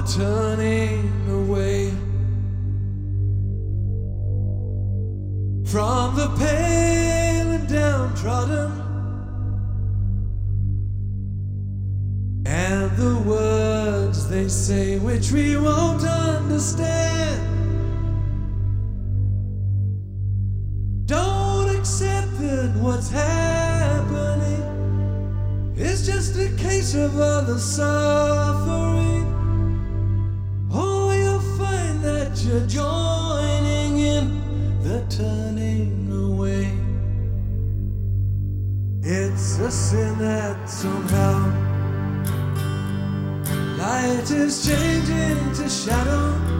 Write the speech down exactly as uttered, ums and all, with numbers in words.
turning away from the pale and downtrodden, and the words they say which we won't understand. Don't accept that what's happening is just a case of other suffering. Oh, you'll find that you're joining in the turning away. It's a sin that somehow light is changing to shadow.